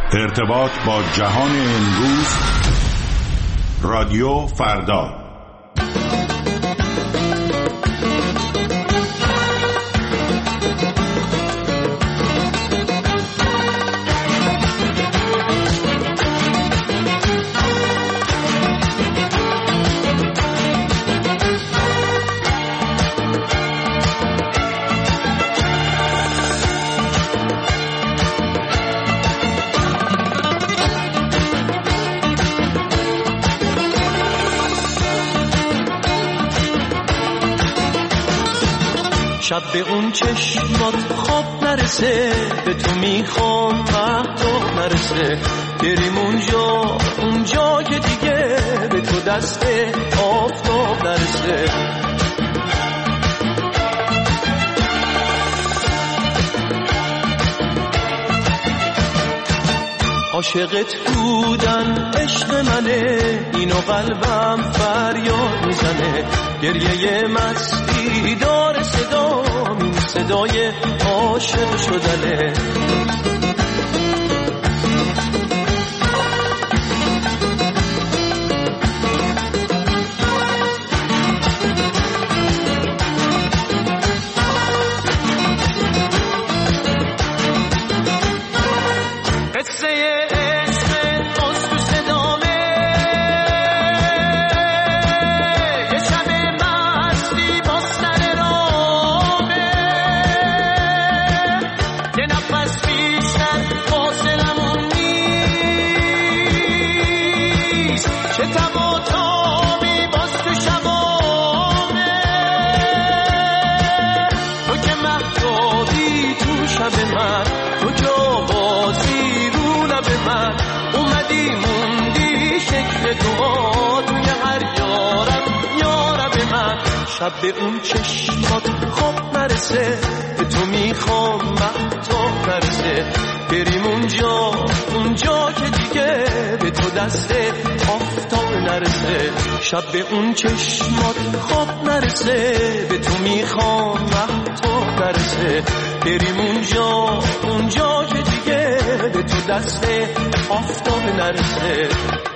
ارتباط با جهان امروز، رادیو فردا. شب به اون چشمات خواب نرسه، به تو میخوام مهتاب نرسه، بریم اونجا که دیگه به تو دست آفتاب نرسه. عاشقت بودن عشق منه، اینو قلبم فریاد میزنه، گریه مستی داره صدام، این صدای عاشق شدنه. شب به اون چشمات خواب نرسه، به تو میخوام مهتاب نرسه، بریم اونجا که دیگه به تو دست آفتاب نرسه. شب به اون چشمات خواب نرسه، به تو میخوام مهتاب نرسه، بریم اونجا که دیگه به تو دست آفتاب نرسه.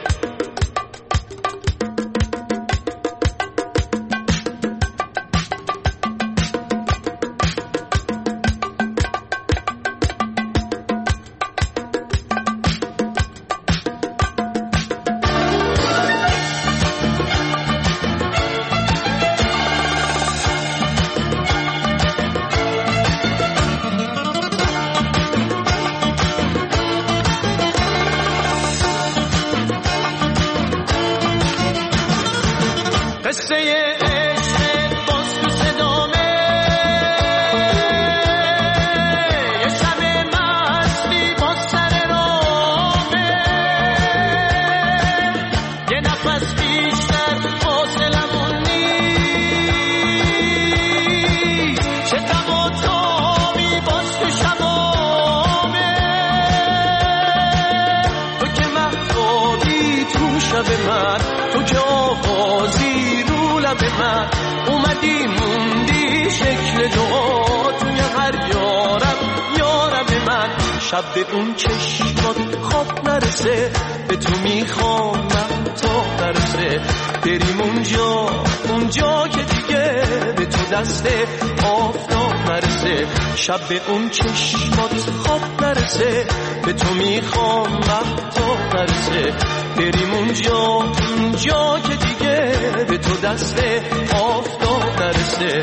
تو که آوازی رو لب من، اومدی موندی شکل دعا توی هر یارم من. شب به اون چشمات خواب نرسه، به تو میخوام مهتاب نرسه، بریم اونجا که دیگه به تو دست آفتاب نرسه. شب به اون چشمات خواب نرسه، به تو میخوام مهتاب نرسه، بریم اونجا که دیگه به تو دست آفتاب نرسه.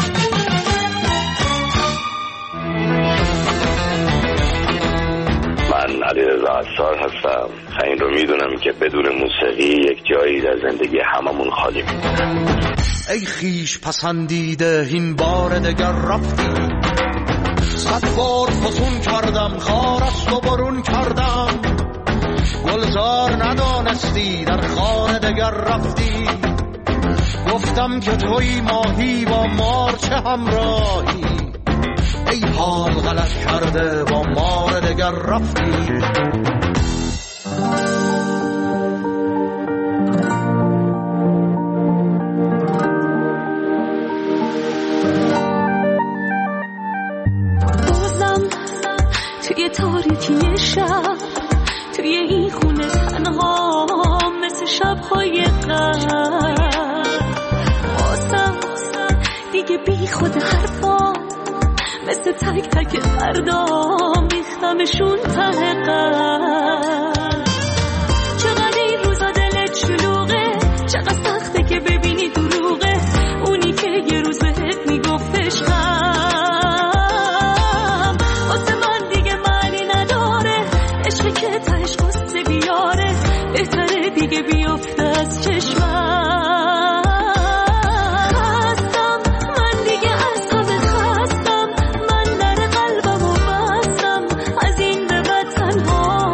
من علیرضا عصار هستم. این رو میدونم که بدون موسیقی یک جایی در زندگی هممون خالی میمونه. ای خیش پسندیده این بار دگر رفتی، صد بار فسون کردم خارست و برون کردم، گلزار ندانستی در خانه دگر رفتی، گفتم که توی ماهی با مار چه همراهی، ای حال غلط کرده با مار دگر رفتی. بازم توی تاریکی شب توی این خونه تنها مثل شب‌های قبل. واسم دیگه بی خود حرفا مثل تک تک فردا میختمشون ته قلب. چقدر این روزا دلت شلوغه، چقدر سخته که ببینی دروغه اونی که یه روز بهت میگفت عشقم. واسه من دیگه معنی نداره عشقی که تهش قصه بیاره، بهتره دیگه بیفته از چشمم. خستم من دیگه از همه خستم، من در قلبمو بستم از این به بعد تنها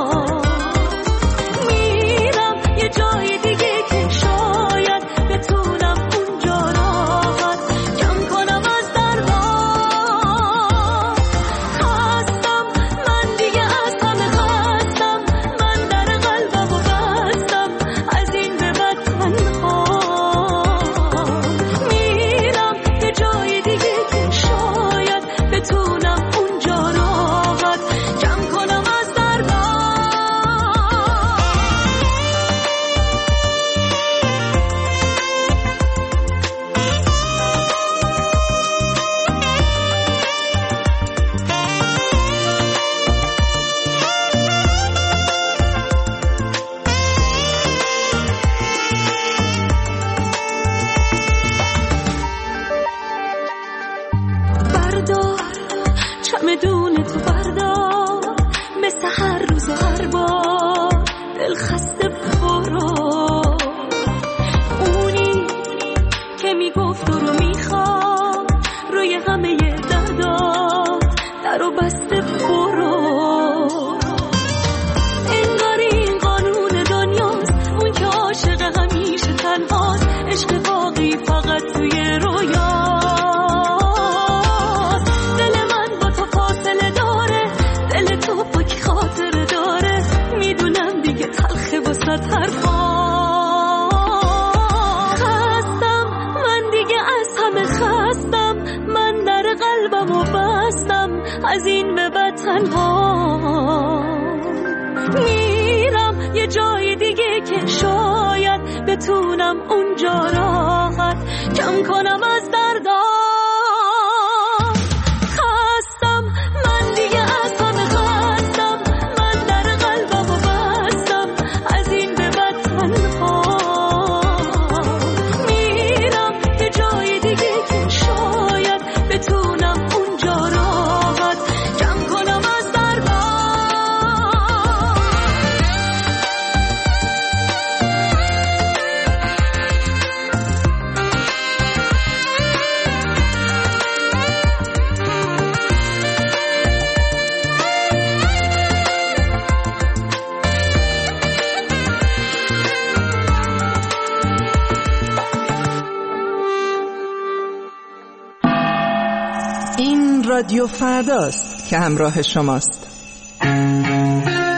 میرم یه جای دیگه که شاید بتونم اونجا راحت کم کنم از دردام. خستم من دیگه از همه خستم، من در قلبمو بستم از این به بعد تنها میرم یه جای دیگه که شاید بتونم اونجا راحت کم کنم از دردام. بردار چمدون تو بردار، مثل هر روز و هر بار دل خسته برو. اونی که میگفت رو میخوام روی همه دردار درو بسته برو. انگار این قانون دنیاست، اون که عاشق همیشه تنهاست، عشق واقعی فقط توی رویاست. دل من با تو فاصله داره، دل تو با کی خاطره داره، میدونم دیگه تلخه واسه حرفام. خستم من دیگه از همه خستم، من در قلبمو بستم از این به بعد تنها میرم یه جای دیگه که شاید بتونم اونجا راحت کم کنم از دردام. خستم من دیگه از همه خستم، من در قلبمو بستم از این به بعد تنها میرم یه جای دیگه که شاید بتونم اونجا راحت کم کنم از دردام. این رادیو فرداست که همراه شماست.